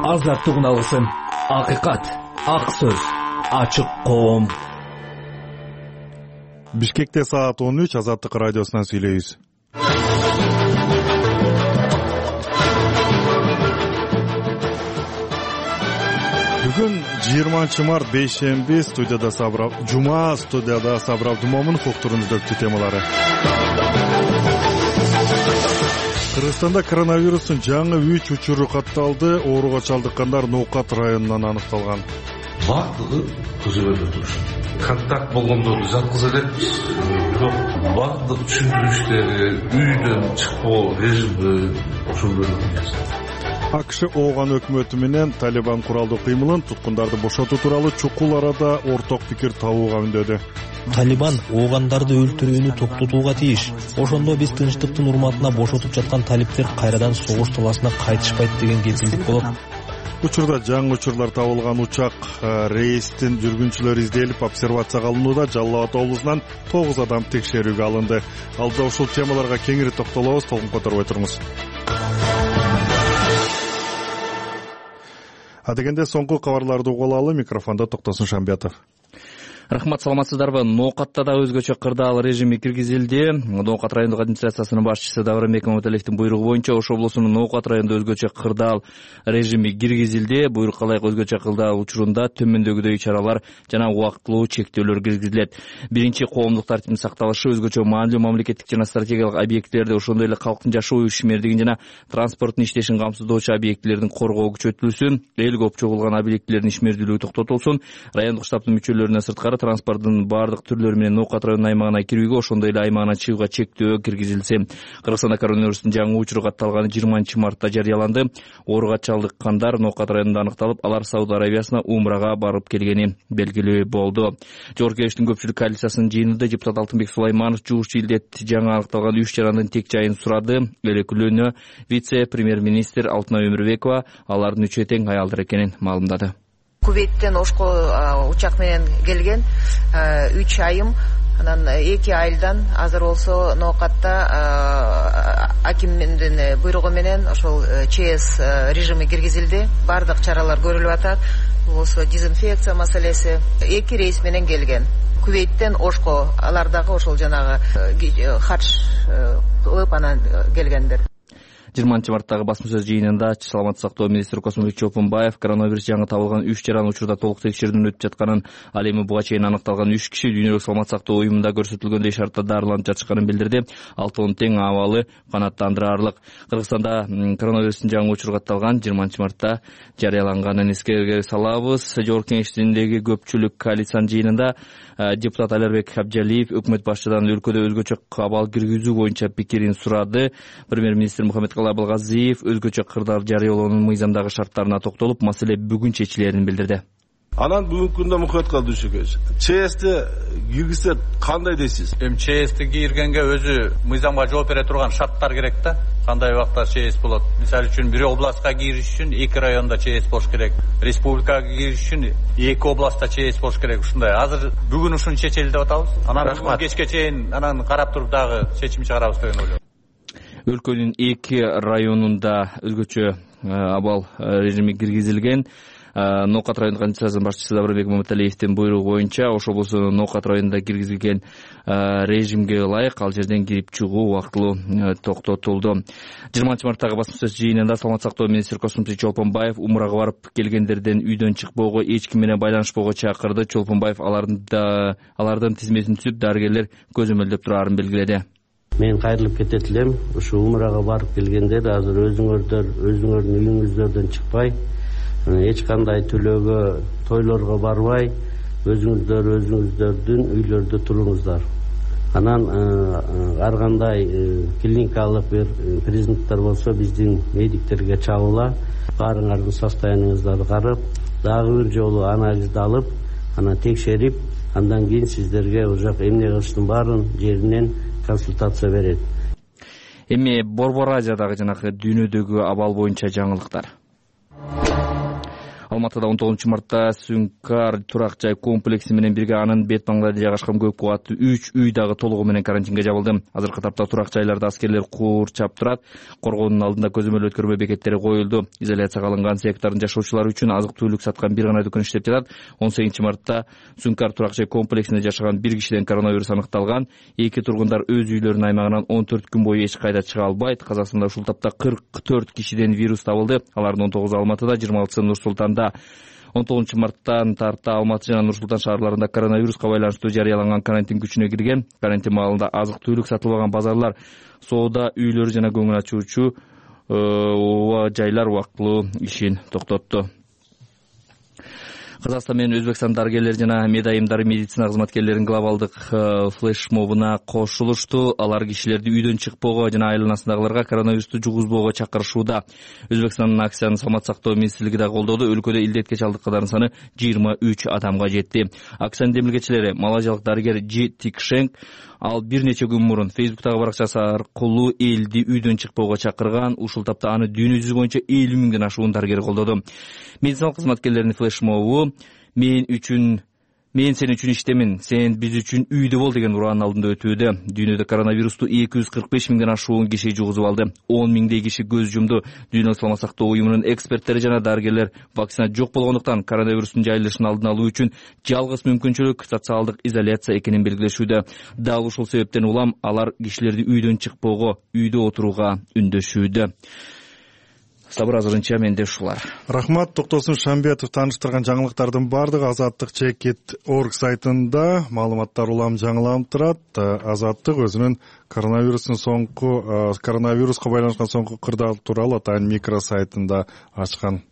азаттыгын алгысың. Акыйкат, ак сөз, ачык коом. Бишкекте саат 13, Азаттык радиосунан сүйлөйбүз. Бүгүн 20 март бейшемби студияда Жума студияда Сабыр Абдумомунов уктуруңуздагы темалары. Кыргызстанда коронавирустун жаңы 3 учуру катталды. Ооруга чалдыккандар Ноокат районунан аныкталган. Бардыгы көзөбөлдө турушат. Контакт болгондорду жаткыза элекпиз. Бирок бардык түшүндүрүштөрү үйдөн чыкпоо режими ошондой эмес. АКШ ооган өкмөтү менен Талибан куралдуу кыймылын туткундарды бошотуу тууралуу чукул арада орток пикир табууга үндөдү. Талибан оогандарды өлтүрүүнү токтотууга тийиш. Ошондо биз тынчтыктын урматына бошотуп жаткан талиптер кайрадан согуш таласына кайтышпайт деген кепилдик болот. Учурда жаңы учурлар табылган учак рейстин жүргүнчүлөрү изделип обсервацияга алынууда. Жалал Абад облусунан 9 адам текшерүүгө алынды. Алда ушул темаларга кеңири токтолобуз, толкун которбой туруңуз. Адегенде соңку кабарларды угулалы. Микрофондо Токтосун Шамбиятов. Рахмат, саламатсыздарбы? Ноокатта да өзгөчө кырдаал режими киргизилди. Ноокат райондук администрациясынын башчысы Давырбек Маматалиевдин буйругу боюнча Ош облусунун Ноокат районунда өзгөчө кырдаал режими киргизилди. Буйрукка ылайык өзгөчө кырдаал учурунда төмөндөгүдөй чаралар жана убактылуу чектөөлөр киргизилет. Биринчи, коомдук тартиптин сакталышы, өзгөчө маанилүү мамлекеттик жана стратегиялык объектилерди, ошондой эле калктын жашоо ишмердигин жана транспорттун иштешин камсыздоочу объектилердин коргоо күчөтүлсүн. Эл көп чогулган объектилердин ишмердүүлүгү токтотулсун. Райондук штабтын мүчөлөрүнө сырткары транспорттун бардык түрлөрү менен Ноокат районунун аймагына кирүүгө, ошондой эле аймагына чыгууга чектөө киргизилсе. Кыргызстанда коронавирустун жаңы учуру катталганы 20 мартта жарыяланды. Ооруга чалдыккандар Ноокат районунда аныкталып, алар Сауд Арабиясына умрага барып келгени белгилүү болду. Жогорку Кеңештин көпчүлүк коалициясынын жыйынында депутат Алтынбек Сулайманов жугуучу илдет жаңы аныкталган 3 жарандын тек жайын сурады. Элеклөөнө вице-премьер-министр Алтынай Өмүрбекова алардын үчөө тең аялдар экенин маалымдады. Кувейттен Ошко учак менен келген 3 айым, анан 2 айдан азыр болсо Ноокатта акимдин буйругу менен ошол ЧС режими киргизилди. Бардык чаралар көрүлүп атат. Болсо дезинфекция маселеси. 2 рейс менен келген. Кувейттен Ошко, алардагы ошол жанагы хадж кылып анан келгендер. 20 марттагы басма сөз жыйынында саламаттык сактоо министри Космолбек Чолпонбаев коронавирус жаңы табылган 3 жаран учурда толук текшерүүдөн өтүп жатканын, ал эми буга чейин аныкталган 3 киши дүйнөлүк саламаттык сактоо уюмунда көрсөтүлгөндөй шартта дарыланып жатышканын билдирди. Алтын тең абалы канааттандырарлык. Кыргызстанда коронавирустун жаңы учуру катталган 20 мартта жарыяланганын эскерге салабыз. Жогорку Кеңештиндеги көпчүлүк коалициянын жыйынында депутат Алербек Абжалиев өкмөт башчыдан өлкөдө өзгөчө абал киргизүү боюнча пикирин сурады. Премьер-министр Мухаммед Абылгазиев өзгөчө кырдаал жарыялоонун мыйзамдагы шарттарына токтолуп, маселе бүгүн чечилерин билдирди. Анан бүгүнкү күндө Мухаммед Калдышевич ЧСти киргизсе кандай дейсиз? ЧСти киргенге өзү мыйзамга жооп бере турган шарттар керек да. Кандай убакта ЧС болот? Мисалы үчүн бир областка кириш үчүн 2 районда ЧС болуш керек. Республикага кириш үчүн 2 областта ЧС болуш керек. Ушундай. Азыр бүгүн ушуну чечели деп атабыз. Анан кечке чейин анан карап туруп дагы чечим чыгарабыз деген ойлойм. Өлкөнүн 2 районунда өзгөчө абал режими киргизилген. Ноокат райондук администрациянын башчысы Давырбек Маматалиевдин буйругу боюнча Ош облусунун Ноокат районунда киргизилген режимге ылайык ал жерден кирип чыгуу убактылуу токтотулду. 20 марттагы басма сөз жыйынында саламаттык сактоо министри Космолбек Чолпонбаев умрага барып келгендерден үйдөн чыкпоого, эч ким менен байланышпоого чакырды. Чолпонбаев алардын тизмесин түзүп, дарыгерлер көзөмөлдөп турарын белгиледи. Мен кайрылып кетет элем. Ушу умрага барып келгендер азыр өзүңөрдүн үйүңүздөрдөн чыкпай, эч кандай төлөөгө, тойлорго барбай, өзүңүздөрдүн үйлөрдө туруңуздар. Анан ар кандай клиникалык бир признактар болсо биздин медиктерге чалыла, баарыңардын состояниеңиздарды карап, дагы бир жолу анализди алып, анан текшерип, андан кийин сиздерге уже эмне кылыштын баарын жеринен консультация берет. Эми Борбор Азиядагы жанагы дүйнөдөгү абал боюнча жаңылыктар. Алматыда 19-мартта Сүнкар турак жай комплекси менен бирге анын бет маңдайында жайгашкан көп кубаттуу 3 үй дагы толугу менен карантинге жабылды. Азыркы тапта турак жайларда аскерлер курчап турат. Коргоонун алдында көзөмөл өткөрмө бекеттери коюлду. Изоляцияга алынган сектордун жашоочулары үчүн азык-түлүк саткан бир гана дүкөн иштеп жатат. 18-мартта Сүнкар турак жай комплексинде жашаган бир кишиден коронавирус аныкталган. 2 тургундар өз үйлөрүнүн аймагынан 14 күн бою эч кайда чыга албайт. Казакстанда ушул тапта 44 кишиден вирус табылды. Алардын 19 Алматыда, 26 Нур Султанда. 19-марттан тарта Алматы жана Нур Султан шаарларында коронавируска байланыштуу жарыяланган карантин күчүнө кирген. Карантин маалында азык-түлүк сатылбаган базарлар, соода үйлөрү жана көңүл ачуучу жайлар убактылуу ишин токтотту. Казакстан менен Өзбекстан дарыгерлери жана медайымдары медицина кызматкерлеринин глобалдык флешмобуна кошулушту. Алар кишилерди үйдөн чыкпоого жана айланасындагыларга коронавирусту жугузбоого чакырышууда. Өзбекстандын акциянын саламат сактоо министрлиги да колдоду. Өлкөдө илдетке чалдыккандардын саны 23 адамга жетти. Акциянын демилгечилери малайзиялык дарыгер Джи Тикшенг ал бир нече күн мурун Фейсбуктагы баракчасы аркылуу элди үйдөн чыкпоого чакырган. Ушул тапта аны дүйнө жүзү боюнча 50 миңден ашуун дарыгер колдоду. Медициналык кызматкерлердин флешмобу мен сен үчүн иштемин, сен биз үчүн үйдө бол деген ураанын алдында өтүүдө. Дүйнөдө коронавирусту 245 миңден ашуун киши жугузуп алды. 10 миңдей киши көз жумду. Дүйнөлүк саламат сактоо уюмунун эксперттери жана дарыгерлер вакцина жок болгондуктан коронавирустун жайылышын алдын алуу үчүн жалгыз мүмкүнчүлүк социалдык изоляция экенин белгилешүүдө. Дал ушул себептен улам алар кишилерди үйдөн чыкпоого, үйдө отурууга үндөшүүдө. Сабыр азырынча менде ушулар. Рахмат, Токтосун Шамбетов тааныштырган жаңылыктардын баардыгы Азаттык Чекит.org сайтында маалыматтар улам жаңыланып турат. Азаттык өзүнүн коронавируска байланышкан соңку кырдаал тууралуу атайын микросайтында ачкан.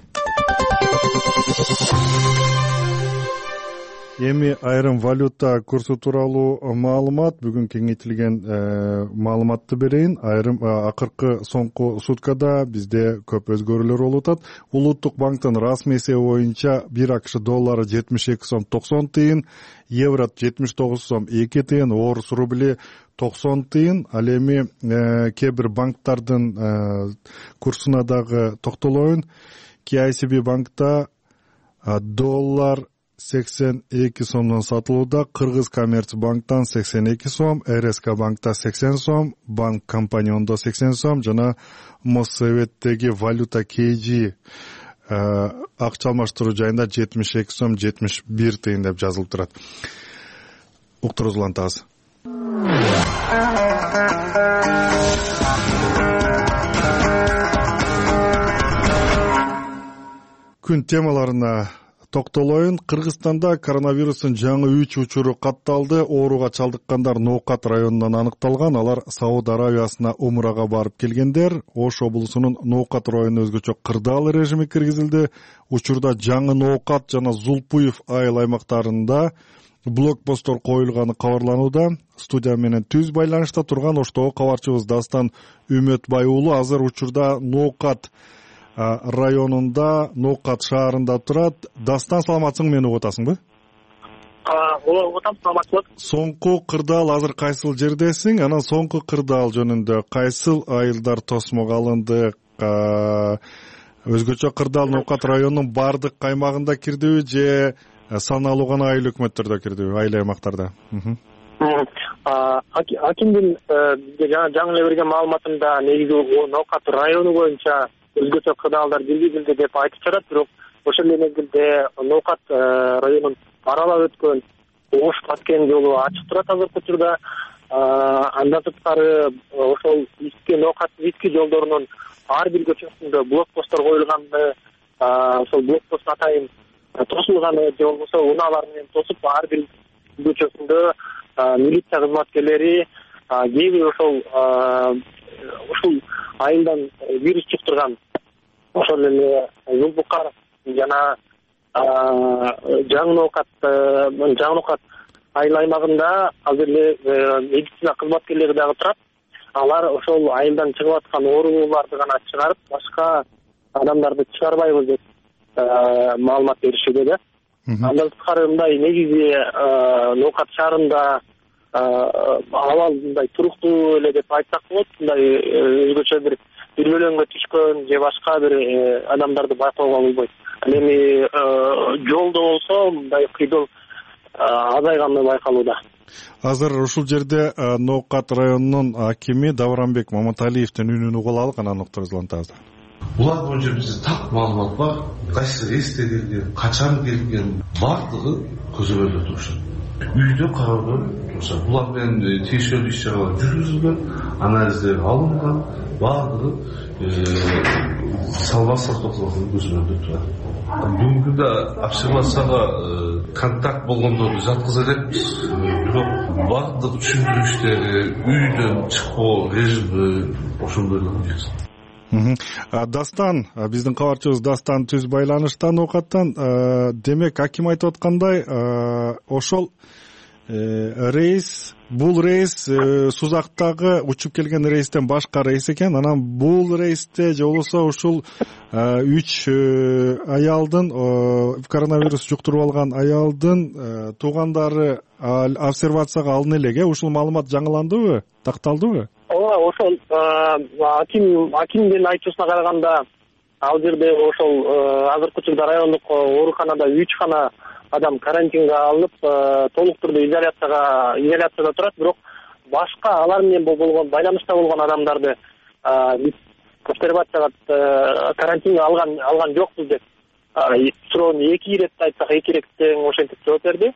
Эми айрым валюта курсу тууралуу маалымат, бүгүн кеңейтилген маалыматты берейин. Айрым акыркы соңку суткада бизде көп өзгөрүүлөр болуп атат. Улуттук банктын расмий эсеби боюнча 1 АКШ доллары 72 сом 90 тыйын, евро 79 сом 2 тыйын, орус рубли 90 тыйын. Ал эми кээ бир банктардын курсуна дагы токтолоюн. KICB банкта доллар 82 сомдон сатылууда, Кыргыз Коммерцбанктан 82 сом, РСК банкта 80 сом, Банк Компаниондо 80 сом жана Моссоветтеги валюта KG акча алмаштыруу жайында 72 сом 71 тыйын деп жазылып турат. Уктуруңуз улантабыз. Күн темаларына токтолоюн. Кыргызстанда коронавирустун жаңы 3 учуру катталды. Ооруга чалдыккандар Ноокат районунан аныкталган. Алар Сауд Аравиясына умрага барып келгендер. Ош облусунун Ноокат районуна өзгөчө кырдаал режими киргизилди. Учурда жаңы Ноокат жана Зулпуев айыл аймактарында блокпосттор коюлганы кабарланууда. Студия менен түз байланышта турган Оштогу кабарчыбыз Дастан Үмөтбай уулу азыр учурда Ноокат районунда, Ноокат шаарында турат. Дастан, саламатсың, мени угуп атасыңбы? Угуп атам, саламатсызбы? Соңку кырдаал азыр кайсыл жердесиң? Анан соңку кырдаал жөнүндө кайсыл айылдар тосмого алынды? Өзгөчө кырдаал Ноокат районунун бардык аймагында кирдиби же саналуу гана айыл өкмөттөрдө кирдиби, айыл аймактарда? Акимдин бизге жаңы эле берген маалыматында негизи Ноокат району боюнча өзгөчө кырдаалдар киргизилди деп айтып жатат, бирок ошол эле мезгилде Ноокат районун аралап өткөн Ош Баткен жолу ачык турат азыркы учурда. Андан сырткары ошол Ноокат Виски жолдорунун ар бир көчөсүндө блокпосттор коюлганды, ошол блокпост атайын тосулганы же болбосо унаалар менен тосуп ар бир көчөсүндө милиция кызматкерлери кээ бир ушул айылдан вирус чуктурган ошол эле Зулбукар жана Жаңы Ноокат айыл аймагында азыр эле медицина кызматкерлери дагы турат. Алар ошол айылдан чыгып аткан оорулууларды гана чыгарып, башка адамдарды чыгарбайбыз деп маалымат беришүүдө да. Андан сырткары мындай негизи Ноокат шаарында абал мындай туруктуу эле деп айтсак болот. Мындай өзгөчө бир үрмөлөнгө түшкөн же башка бир адамдарды байкоого болбойт. Ал эми жолдо болсо мындай кыйдыл азайганы байкалууда. Азыр ушул жерде Ноокат районунун акими Давранбек Маматалиевдин үнүн угуп алалы, анан уктурубузду улантабыз. Булар боюнча бизде так маалымат бар. Кайсы рейсте келген, качан келген, бардыгы көзөмөлдө турушат. Үйдө кароодо турушат. Булар менен тийиштүү иш-чаралар жүргүзүлгөн, анализдер алынган, бардыгы салбастык токтолгон көзөмөлдө турат. Бүгүнкү да обсервацияга контакт болгондорду жаткыза элекпиз. Бирок бардык түшүндүрүштөрү, үйдөн чыкпоо режими ошондойлор жакшы. Дастан, биздин кабарчыбыз Дастан түз байланышта Ноокаттан. Демек, аким айтып аткандай, ошол рейс, бул рейс Сузактагы учуп келген рейстен башка рейс экен. Анан бул рейсте же болбосо ушул 3 аялдын, коронавирус жуктуруп алган аялдын туугандары обсервацияга алына элек. Ушул маалымат жаңыландыбы, такталдыбы? Ооба, ошол акимдин айтуусуна караганда, ал жерде ошол азыркы учурда райондук ооруканада 3 гана адам карантинге алынып, толук түрдө изоляцияда турат, бирок башка алар менен болгон байланышта болгон адамдарды биз обсервацияга карантинге алган жокпуз деп суроону 2 ирет айтсак, 2 ирет тең ошентип жооп берди.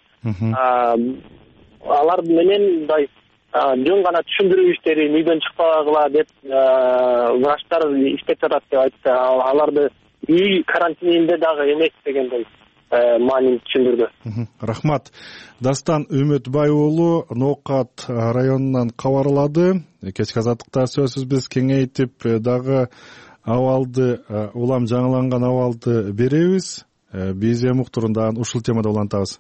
Алар менен мындай жөн гана түшүндүрүү иштерин үйдөн чыкпагыла деп врачтар иштеп жатат деп айтты. Аларды үй карантининде дагы эмес дегендей маанин түшүндүрдү. Рахмат. Дастан Үмөтбай уулу Ноокат районунан кабарлады. Кечки азаттыкта сөзсүз биз кеңейтип дагы абалды, улам жаңыланган абалды беребиз. Биз эми уктурундан ушул темада улантабыз.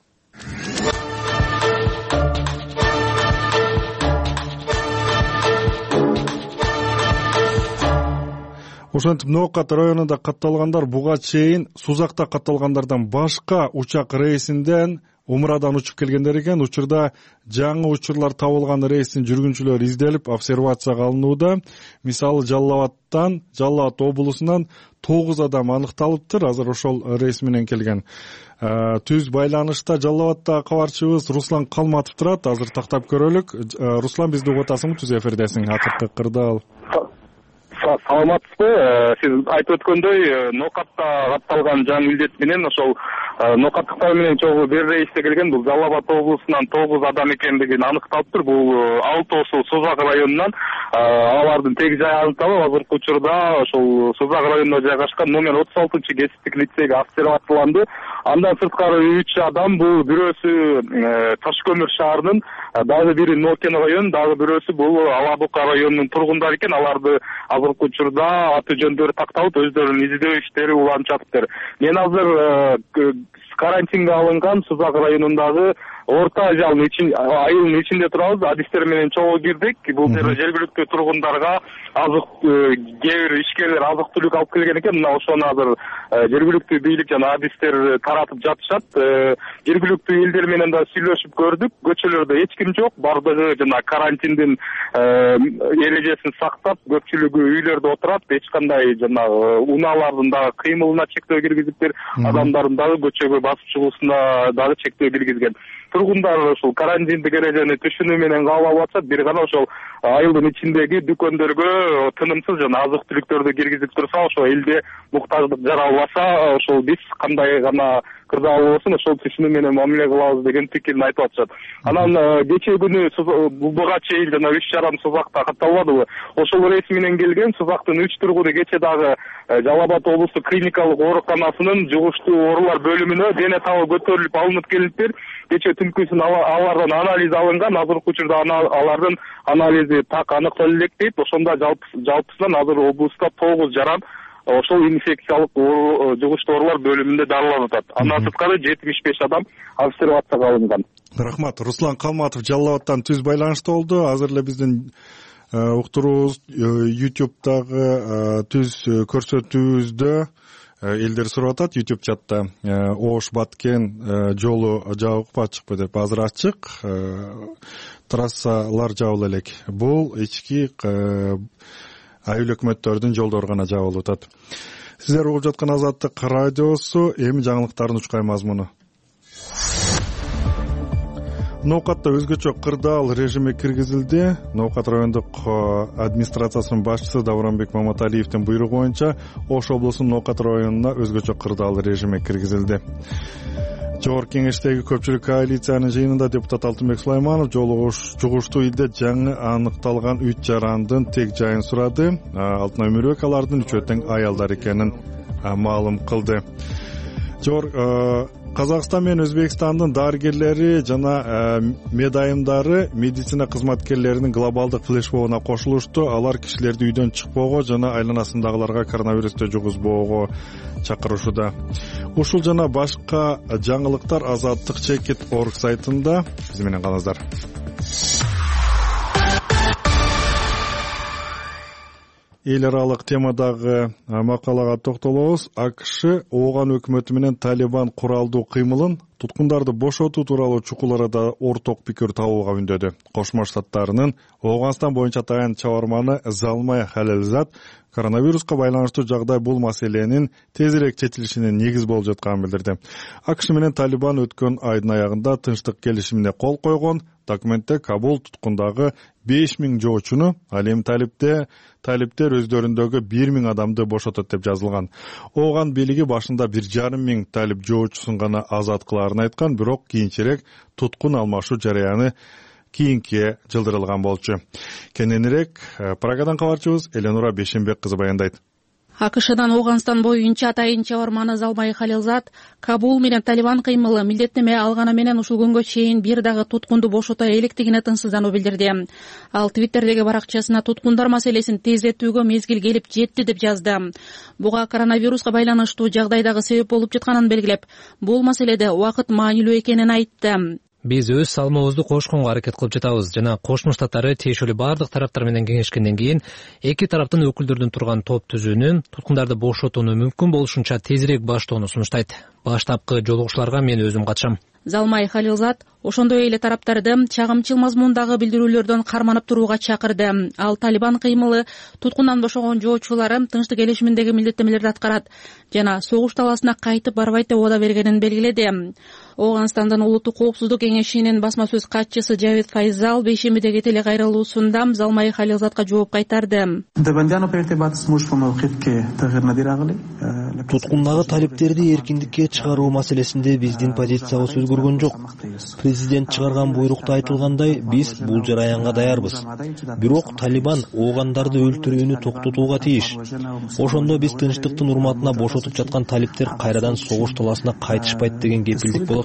Ошентип Ноокат районунда катталгандар буга чейин Сузакта катталгандардан башка учак рейсинден Умрадан учуп келгендер экен. Учурда жаңы учурлар табылган рейстин жүргүнчүлөрү изделип, обсервацияга алынууда. Мисалы Жалал абад облусунан 9 адам аныкталыптыр. Азыр ошол рейс менен келген. Түз байланышта Жалал абадта кабарчыбыз Руслан Калматов турат. Азыр тактап көрөлүк. Руслан, бизди угуп атасыңбы? Түз эфирдесиң. Акыркы кырдаал. Саламатсызбы? Сиз айтып өткөндөй, Ноокатта катталган жаңы илдет менен ошол Ноокаттыктар менен чогуу бир рейсте келген бул Жалал абад облусунан 9 адам экендиги аныкталыптыр. Бул 6 Сузак районунан. Алардын тег жайы аныкталып, азыркы учурда ошол Сузак районунда жайгашкан номер 36-кесиптик лицейге обсервацияланды. Андан сырткары 3 адам, бул бирөөсү Ташкөмүр шаарынын, дагы бири Нокен район, дагы бирөөсү бул Алабука районунун тургундары экен. Аларды азыркы учурда аты жөндөрү такталып, өздөрүнүн издөө иштери уланып жатыптыр. Мен азыр карантинге алынган Сузак районундагы орто айылдын ичинде турабыз. Адистер менен чогуу кирдик. Бул жерде жергиликтүү тургундарга кээ бир ишкерлер азык-түлүк алып келген экен. Мына ошону азыр жергиликтүү бийлик жана адистер таратып жатышат. Жергиликтүү элдер менен да сүйлөшүп көрдүк. Көчөлөрдө эч ким жок. Бардыгы жана карантиндин эрежесин сактап, көпчүлүгү үйлөрдө отурат. Эч кандай жана унаалардын дагы кыймылына чектөө киргизиптир. Адамдардын дагы көчөгө басып чыгуусуна дагы чектөө киргизген. Тургундар ошол карантиндик эрежени түшүнүү менен кабыл алып атышат. Бир гана ошол айылдын ичиндеги дүкөндөргө тынымсыз жана азык-түлүктөрдү киргизип турса, ошол элде муктаждык жаралбаса, ошол биз кандай гана кырдаал болсун ошол түшүнүү менен мамиле кылабыз деген пикирин айтып атышат. Анан кечээ күнү буга чейин жана 3 жарым Сузакта катталбадыбы? Ошол рейс менен келген Сузактын 3 тургуну кечээ дагы Жалал абад облустук клиникалык ооруканасынын жугуштуу оорулар бөлүмүнө дене табы көтөрүлүп алынып келиптир. Кечээ түнкүсүн алардан анализ алынган. Азыркы учурда алардын анализи так аныктала элек дейт. Ошондо жалпысынан азыр облуста 9 жаран ошол инфекциялык жугуштуу оорулар бөлүмүндө дарыланып атат. Андан сырткары 75 адам обсервацияга алынган. Рахмат. Руслан Калматов Жалал абадтан түз байланышта болду. Азыр эле биздин уктуруубуз YouTube'дагы түз көрсөтүүбүздө элдер сурап атат. YouTube чатта Ош Баткен жолу жабыкпы ачыкпы деп. Азыр ачык. Трассалар жабыла элек. Бул ички айыл өкмөттөрдүн жолдору гана жабылып атат. Сиздер угуп жаткан Азаттык радиосу. Эми жаңылыктардын учкай мазмуну. Ноокатта өзгөчө кырдаал режими киргизилди. Ноокат райондук администрациясынын башчысы Давранбек Маматалиевдин буйругу боюнча Ош облусунун Ноокат районуна өзгөчө кырдаал режими киргизилди. Жогорку кеңештеги көпчүлүк коалициянын жыйынында депутат Алтынбек Сулайманов жугуштуу илде жаңы аныкталган 3 жарандын тег жайын сурады. Алтынай Өмүрбек алардын үчөө тең аялдар экенин маалым кылды. Казакстан менен Өзбекстандын дарыгерлери жана медайымдары медицина кызматкерлеринин глобалдык флешмобуна кошулушту. Алар кишилерди үйдөн чыкпоого жана айланасындагыларга коронавирусту жугузбоого чакырышууда. Ушул жана башка жаңылыктар Азаттык Чекит.org сайтында. Биз менен калыңыздар. Эл аралык темадагы макалага токтолобуз. АКШ Ооган өкмөтү менен Талибан куралдуу кыймылын туткундарды бошотуу тууралуу чукул арада орток пикир табууга үндөдү. Кошмо Штаттарынын Ооганстан боюнча таянч чабарманы Залмай Халилзат коронавируска байланыштуу жагдай бул маселенин тезирээк чечилишине негиз болуп жатканын билдирди. АКШ менен Талибан өткөн айдын аягында тынчтык келишимине кол койгон. Документте Кабул туткундагы 5000 жоочуну, ал эми талиптер өздөрүндөгү 1000 адамды бошотот деп жазылган. Ооган бийлиги башында 1500 талип жоочусун гана азат кылаарын айткан, бирок кийинчерээк туткун алмашуу жараяны кийинке жылдырылган болчу. Кененирээк Прагадан кабарчыбыз Эленура Бешенбек кызы баяндайт. АКШдан Ооганстан боюнча тайын чабарманы Залмай Халилзат Кабул менен Талибан кыймылы милдеттеме алганы менен ушул күнгө чейин бир дагы туткунду бошото электигине тынчсыздануу билдирди. Ал Твиттердеги баракчасына туткундар маселесин тездетүүгө мезгил келип жетти деп жазды. Буга коронавируска байланыштуу жагдайдагы себеп болуп жатканын белгилеп, бул маселеде убакыт маанилүү экенин айтты. Биз өз салмыбызды кошконго аракет кылып жатабыз жана Кошмо Штаттары тиешелүү бардык тараптар менен кеңешкенден кийин эки тараптын өкүлдөрүнөн турган топ түзүүнү туткундарды бошотууну мүмкүн болушунча тезирээк баштоону сунуштайт. Баштапкы жолугушууларга мен өзүм катышам. Залмай Халилзат ошондой эле тараптарды чагымчыл мазмундагы билдирүүлөрдөн карманып турууга чакырды. Ал Талибан кыймылы туткундан бошогон жоочулары тынчтык келишиминдеги милдеттемелерди аткарат жана согуш талаасына кайтып барбайт деп убада бергенин белгиледи. Ооганстандын улуттук коопсуздук кеңешинин басма сөз катчысы Жавид Файзал бейшембидеги телекайрылуусунда Залмай Халилзатка жооп кайтарды. Туткундагы талиптерди эркиндикке чыгаруу маселесинде биздин позициябыз өзгөргөн жок. Президент чыгарган буйрукта айтылгандай, биз бул жараянга даярбыз. Бирок Талибан оогандарды өлтүрүүнү токтотууга тийиш. Ошондо биз тынчтыктын урматына бошотуп жаткан талиптер кайрадан согуш талаасына кайтышпайт деген кепилдик болот.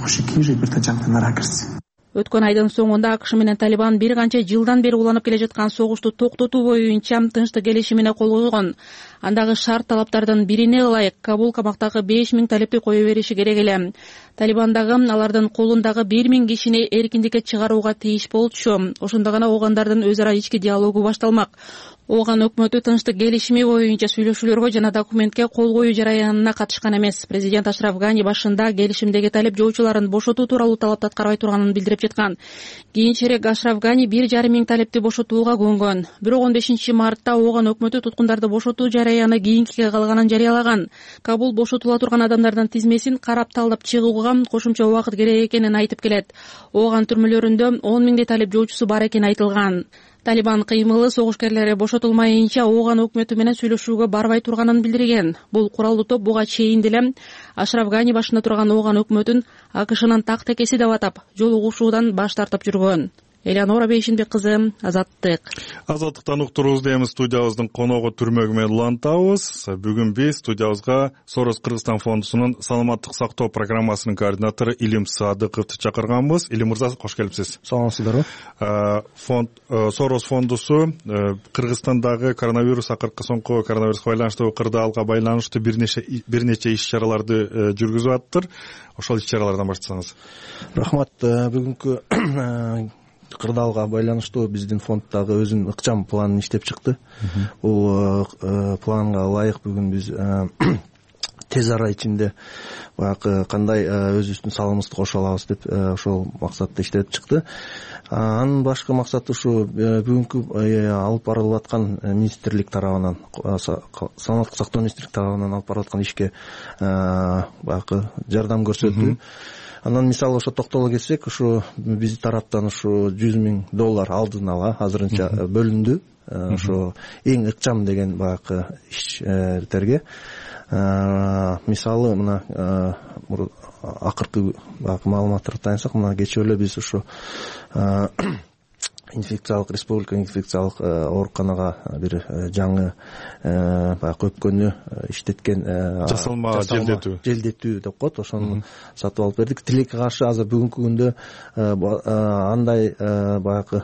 Өткөн айдын соңунда АКШ менен Талибан бир канча жылдан бери уланып келе жаткан согушту токтотуу боюнча тынчтык келишимине кол койгон. Андагы шарт талаптардын бирине ылайык Кабул камактагы 5000 талипти кое бериши керек эле. Талибандагы алардын колундагы 1000 кишини эркиндикке чыгарууга тийиш болчу. Ошондо гана оогандардын өз ара ички диалогу башталмак. Ооган өкмөтү тынчтык келишими боюнча сүйлөшүүлөргө жана документке кол коюу жараянына катышкан эмес. Президент Ашраф Гани башында келишимдеги талип жоочуларын бошотуу тууралуу талапты аткарбай турганын билдирип жаткан. Кийинчерээк Ашраф Гани 1500 талипти бошотууга көнгөн. Бирок 15 мартта Ооган өкмөтү туткундарды бошотуу жараяны кийинкиге калганын жарыялаган. Кабул бошотула турган адамдардын тизмесин карап талдап чыгууга кошумча убакыт керек экенин айтып келет. Ооган түрмөлөрүндө 10 миңдей талип жоочусу бар экени айтылган. Талибан кыймылы согушкерлери бошотулмайынча Ооган өкмөтү менен сүйлөшүүгө барбай турганын билдирген. Бул куралдуу топ буга чейин деле Ашраф Гани башында турган Ооган өкмөтүн АКШнын так текеси деп атап, жолугушуудан баш тартып жүргөн. Эленора Бейшенбек кызы, Азаттык. Азаттыктан уктурубуз деймиз. Студиябыздын коногу түрмөгү менен улантабыз. Бүгүн биз студиябызга Сорос Кыргызстан фондусунун саламаттык сактоо программасынын координатору Илим Садыковду чакырганбыз. Илим мырза, кош келипсиз. Саламатсыздарбы? Сорос фондусу Кыргызстандагы коронавирус акыркы соңку коронавируска байланыштуу кырдаалга байланыштуу бир нече иш-чараларды жүргүзүп атыптыр. Ошол иш-чаралардан баштасаңыз. Рахмат. Бүгүнкү кырдаалга байланыштуу биздин фонд дагы өзүнүн ыкчам планын иштеп чыкты. Бул планга ылайык бүгүн биз тез ара ичинде баягы кандай өзүбүздүн салымыбызды кошо алабыз деп ошол максатта иштеп чыкты. Анын башкы максаты ушу бүгүнкү алып барылып аткан министрлик тарабынан, саламаттык сактоо министрлик тарабынан алып барылып аткан ишке баягы жардам көрсөтүү. Анан мисалы ошо токтоло кетсек, ушу биздин тараптан ушу $100,000 алдын ала азырынча бөлүндү. Ошо эң ыкчам деген баягы иштерге. Мисалы мына акыркы баягы маалыматтарга таянсак, мына кечээ эле биз ушу республика инфекциялык ооруканага бир жаңы баягы өпкөнү иштеткен жасалма желдетүү деп коет, ошону сатып алып бердик. Тилекке каршы азыр бүгүнкү күндө андай баягы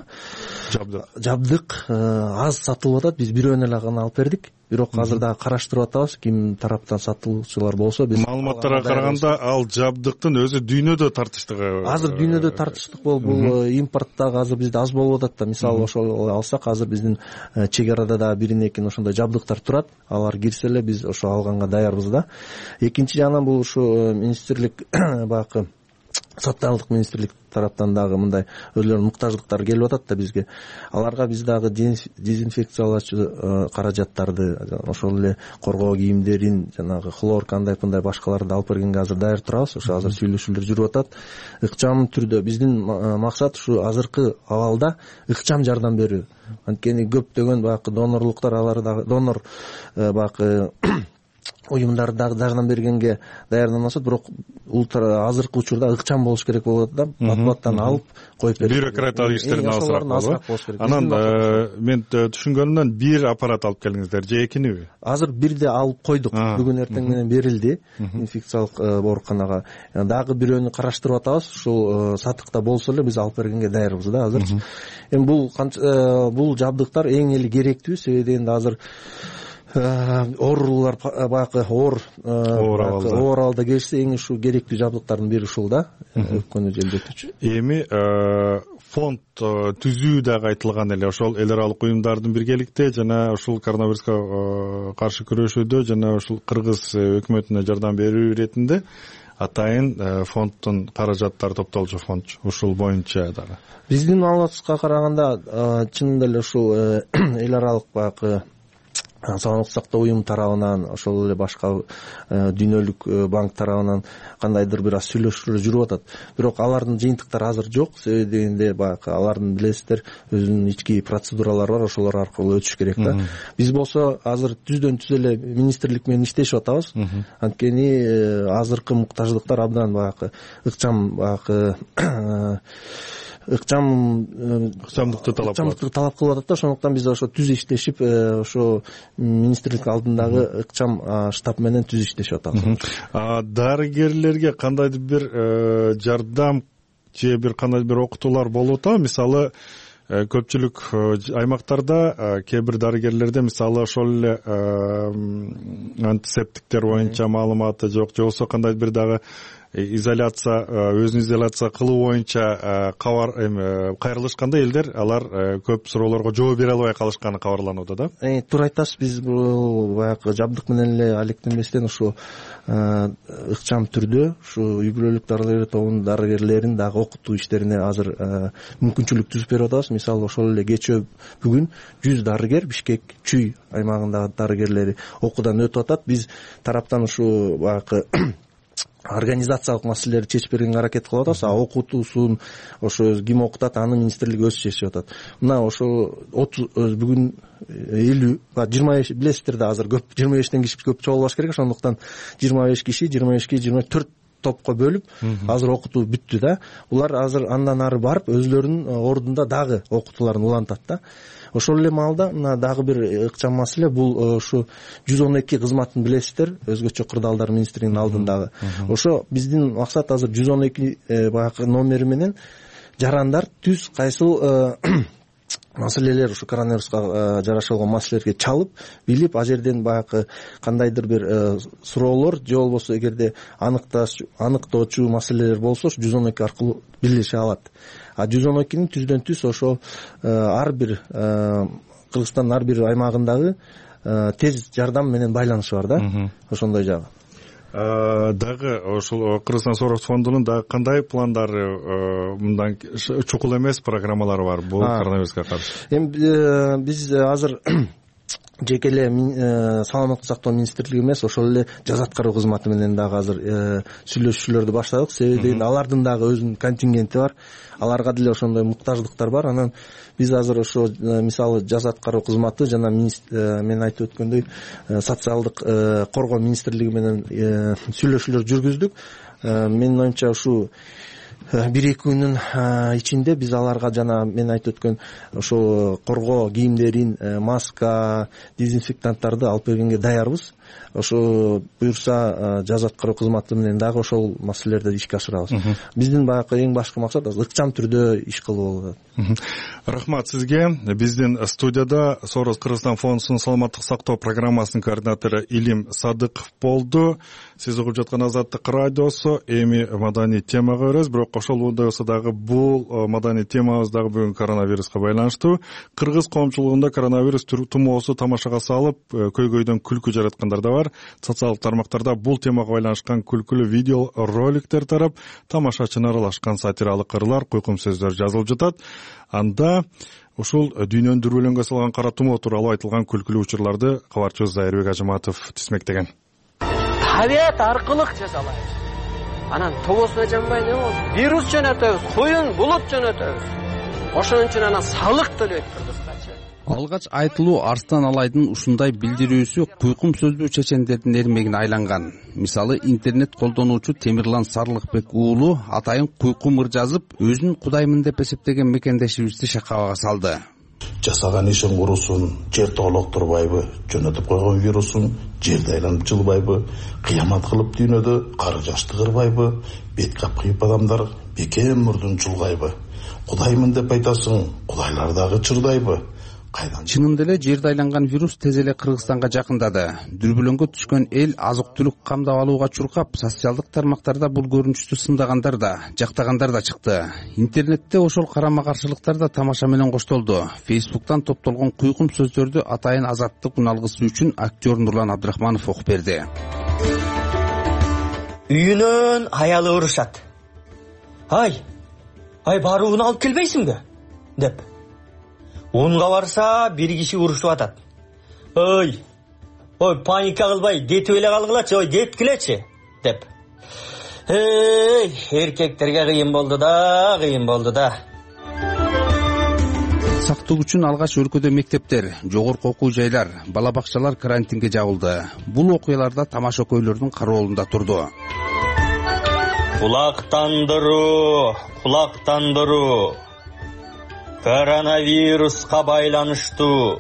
жабдык аз сатылып атат. Биз бирөөнү эле гана алып бердик. Бирок азыр дагы караштырып атабыз, ким тараптан сатуучулар болсо биз маалыматтарга караганда ал жабдыктын өзү дүйнөдө тартыштык. Азыр дүйнөдө тартыштык болуп, бул импорттагы азыр бизде аз болуп атат да. Мисалы ошол алсак, азыр биздин чек арада дагы бирин-экин ошондой жабдыктар турат. Алар кирсе эле биз ошо алганга даярбыз да. Экинчи жагынан бул ушу министрлик баягы социалдык министрлик тараптан дагы мындай өзлөрүнүн муктаждыктары келип атат да бизге. Аларга биз дагы дезинфекциялоочу каражаттарды, ошол эле коргоо кийимдерин, жанагы хлор кандай башкаларды алып бергенге азыр даяр турабыз. Ошо азыр сүйлөшүүлөр жүрүп атат. Ыкчам түрдө биздин максат ушу азыркы абалда ыкчам жардам берүү. Анткени көптөгөн баягы донорлуктар, алар дагы донор баягы уюмдар дагы жардам бергенге даярданышат, бирок азыркы учурда ыкчам болуш керек болуп атат да. Батбаттан алып коюп берип, бюрократиялык иштерин азыраак болуш керек. Анан мен түшүнгөнүмдөн бир аппарат алып келдиңиздер же экиниби? Азыр бирде алып койдук. Бүгүн эртең менен берилди инфекциялык ооруканага. Дагы бирөөнү караштырып атабыз. Ушул сатыкта болсо эле биз алып бергенге даярбыз да азырчы. Эми бул жабдыктар эң эле керектүү, себеби дегенде азыр оорулар баягы оор абалда келсе эң ушу керектүү жабдыктардын бири ушул да, өпкөнү желдетүүчү. Эми фонд түзүү дагы айтылган эле, ошол эл аралык уюмдардын биргеликте жана ушул коронавируска каршы күрөшүүдө жана ушул кыргыз өкмөтүнө жардам берүү иретинде атайын фонддун каражаттары топтолчу фонд ушул боюнча дагы. Биздин маалыматыбызга караганда чынында эле ушул эл аралык баягы саламаттык сактоо уюму тарабынан, ошол эле башка дүйнөлүк банк тарабынан кандайдыр бир аз сүйлөшүүлөр жүрүп атат. Бирок алардын жыйынтыктары азыр жок, себеби дегенде баягы алардын билесиздер өзүнүн ички процедуралары бар, ошолор аркылуу өтүш керек да. Биз болсо азыр түздөн түз эле министрлик менен иштешип атабыз. Анткени азыркы муктаждыктар абдан баягы ыкчамдыкты талап кылып атат да. Ошондуктан биз ошо түз иштешип, ошо министрлик алдындагы ыкчам штаб менен түз иштешип атабыз. Дарыгерлерге кандайдыр бир жардам же бир кандайдыр бир окутуулар болуп атабы? Мисалы көпчүлүк аймактарда кээ бир дарыгерлерде мисалы ошол эле антисептиктер боюнча маалыматы жок, же болбосо кандайдыр бир дагы өзүн изоляция кылуу боюнча кайрылышканда элдер алар көп суроолорго жооп бере албай калышканы кабарланууда да. Туура айтасыз. Биз бул баягы жабдык менен эле алектенбестен ушу ыкчам түрдө ушу үй бүлөлүк дарыгерлер тобунун дарыгерлерин дагы окутуу иштерине азыр мүмкүнчүлүк түзүп берип атабыз. Мисалы ошол эле кечээ бүгүн 100 дарыгер Бишкек Чүй аймагындагы дарыгерлери окуудан өтүп атат. Биз тараптан ушу баягы организациялык маселелерди чечип бергенге аракет кылып атабыз. Окутуусун ошо ким окутат, аны министрлик өзү чечип атат. Мына ошо 30 бүгүн 50 25 билесиздер да, азыр көп 25тен киши көп чогулбаш керек. Ошондуктан 25 киши 24 топко бөлүп азыр окутуу бүттү да. Булар азыр андан ары барып өзлөрүнүн ордунда дагы окутууларын улантат да. Ошол эле маалда мына дагы бир ыкчам маселе, бул ушу 112 кызматын билесиздер, өзгөчө кырдаалдар министринин алдындагы. Ошо биздин максат азыр 112 баягы номери менен жарандар түз кайсыл маселелер, ушу коронавируска жараша болгон маселелерге чалып, билип, а жерден баягы кандайдыр бир суроолор же болбосо эгерде аныктоочу маселелер болсо 112 аркылуу билдирише алат. А 112нин түздөн түз ошо ар бир Кыргызстандын ар бир аймагындагы тез жардам менен байланышы бар да. Ошондой жагы. Дагы ошол Кыргызстан Соорукс фондунун дагы кандай пландары, мындан чукул эмес программалары бар бул коронавируска каршы? Эми биз азыр жеке эле саламаттык сактоо министрлиги эмес, ошол эле жаза аткаруу кызматы менен дагы азыр сүйлөшүүлөрдү баштадык. Себеби алардын дагы өзүнүн контингенти бар, аларга деле ошондой муктаждыктар бар. Анан биз азыр ошо мисалы жаза аткаруу кызматы жана мен айтып өткөндөй социалдык коргоо министрлиги менен сүйлөшүүлөр жүргүздүк. Менин оюмча ушу 1-2 күнүн ичинде биз аларга жана мен айтып өткөн ошо коргоо кийимдерин, маска, дезинфектанттарды алып бергенге даярбыз. Ошо буюрса жаза аткаруу кызматы менен дагы ошол маселелерди ишке ашырабыз. Биздин баягы эң башкы максат ыкчам түрдө иш кылуу болот. Рахмат сизге. Биздин студияда Соорукс Кыргызстан фондунун саламаттык сактоо программасынын координатору Илим Садыков болду. Сиз угуп жаткан Азаттык радиосу эми маданий темага өрөбүз. Бирок ошол болсо дагы бул маданий темабыз дагы бүгүн коронавируска байланыштуу. Кыргыз коомчулугунда коронавирус тумоосу тамашага салып, көйгөйдөн күлкү жараткандар да бар. Социалдык тармактарда бул темага байланышкан күлкүлүү видео роликтер тарап, тамашачыны аралашкан сатиралык ырлар, куйкум сөздөр жазылып жатат. Анда ушул дүйнөнү дүрбөлөңгө салган кара тумоо тууралуу айтылган күлкүлүү учурларды кабарчыбыз Зайырбек Ажыматов тизмектеген. Табият аркылык жасалайбыз. Анан тобосуна жанбай не болду? Вирус жөнөтөбүз, куюн булут жөнөтөбүз. Ошон үчүн анан салык төлөйт Кыргызча. Алгач айтылуу Арстан Алайдын ушундай билдирүүсү куйкум сөздүү чечендердин эрмегине айланган. Мисалы интернет колдонуучу Темирлан Сарлыкбек уулу атайын куйкум ыр жазып, өзүн кудаймын деп эсептеген мекендешибизди шакабага салды. Жасаган ишин курусун, жер тоолоктурбайбы, жөнөтүп койгон вирусун, жерди айланып жылбайбы, кыямат кылып дүйнөдө кар жашты кырбайбы, бет капкыйып адамдар бекем мурдун чулгайбы. Кудаймын деп айтасың, кудайлар дагы чырдайбы? Чынында эле жерде айланган вирус тез эле Кыргызстанга жакындады. Дүрбөлөңгө түшкөн эл азык-түлүк камдап алууга чуркап, социалдык тармактарда бул көрүнүштү сындагандар да, жактагандар да чыкты. Интернетте ошол карама-каршылыктар да тамаша менен коштолду. Фейсбуктан топтолгон куйкум сөздөрдү атайын азаттык уналгысы үчүн актер Нурлан Абдрахманов окуп берди. Үйүнөн аялы урушат. Ай барууну алып келбейсиңби? деп. Унга барса бир киши урушуп атат. Ой, паника кылбай, детип эле калгылачы, деткилечи деп. Эркектерге кыйын болду да. Сактоо үчүн алгач өлкөдө мектептер, жогорку окуу жайлар, бала бакчалар карантинге жабылды. Бул окуяларда тамаша көйлөрдүн кароолунда турду. Кулактандыруу. Коронавируска байланыштуу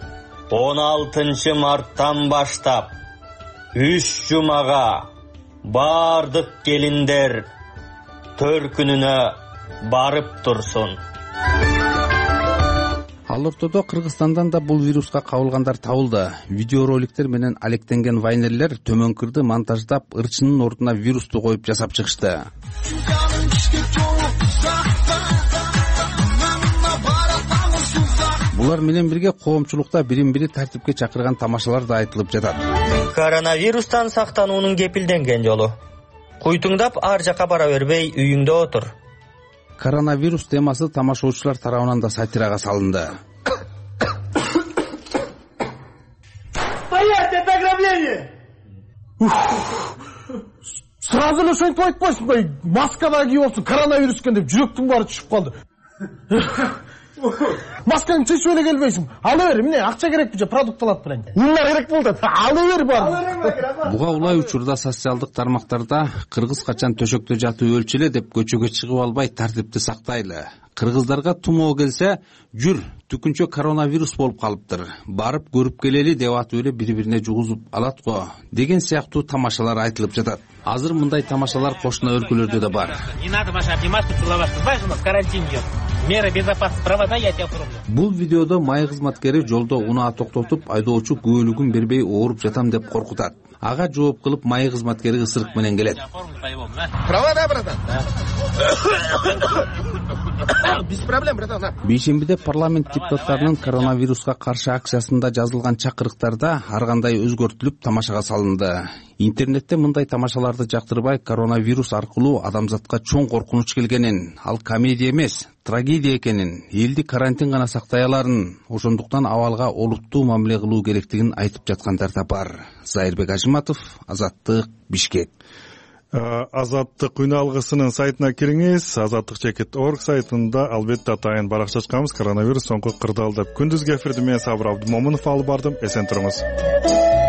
16 марттан баштап 3 жумага бардык келиндер төркүнүнө барып турсун. Ал ортодо Кыргызстандан да бул вируска кабылгандар табылды. Видеороликтер менен алектенген вайнерлер төмөнкүрдү монтаждап, ырчынын ордуна вирусту коюп жасап чыгышты. Булар менен бирге коомчулукта бирин-бири тартипке чакырган тамашалар да айтылып жатат. Коронавирустан сактануунун кепилденген жолу. Куйтуңдап ар жака бара бербей үйүңдө отур. Коронавирус темасы тамашаучулар тарабынан да сатирага салынды. Стоять, это ограбление! Сразу эле ошентип айтпайсың, маска да кийип алыпсың, коронавирус экен деп жүрөктүн баары түшүп калды. Масканы чечип эле келбейсиң. Ала бер, эмне акча керекпи же продукт алат белең. Ундар керек болду. Ала бер бар. Буга улай учурда социалдык тармактарда кыргыз качан төшөктө жатып өлчүлө деп көчөгө чыгып албай тартипти сактайлы. Кыргыздарга тумоо келсе, жүр, түкүнчө коронавирус болуп калыптыр. Барып көрүп келели деп атып эле бири-бирине жугузуп алат го деген сыяктуу тамашалар айтылып жатат. Азыр мындай тамашалар кошуна өлкөлөрдө да бар. Не надо, Маша, маску целовать. Знаешь, у нас карантин идет. Меры безопасности, провода я тебя оформлю. Бул видеодо май кызматкери жолдо унаа токтотуп, айдоочу күбөлүгүн бербей ооруп жатам деп коркутат. Ага жооп кылып май кызматкери ысырык менен келет. Провода, братан. без проблем, братан. Бейшембиде парламент депутаттарынын коронавируска каршы акциясында жазылган чакырыктарда ар кандай өзгөртүлүп тамашага салынды. Интернетте мындай тамашаларды жактырбай, коронавирус аркылуу адамзатка чоң коркунуч келгенин, ал комедия эмес, трагедия экенин, элди карантин гана сактай аларын, ошондуктан абалга олуттуу мамиле кылуу керектигин айтып жаткандар да бар. Зайырбек Ажыматов, Азаттык, Бишкек. Азаттык үн алгысынын сайтына кириңиз. Azattik.org сайтында албетте атайын баракча ачканбыз. Коронавирус соңку кырдаал деп. Күндүзгү эфирди мен Сабыр Абдымомунов алып бардым. Эсен туруңуз.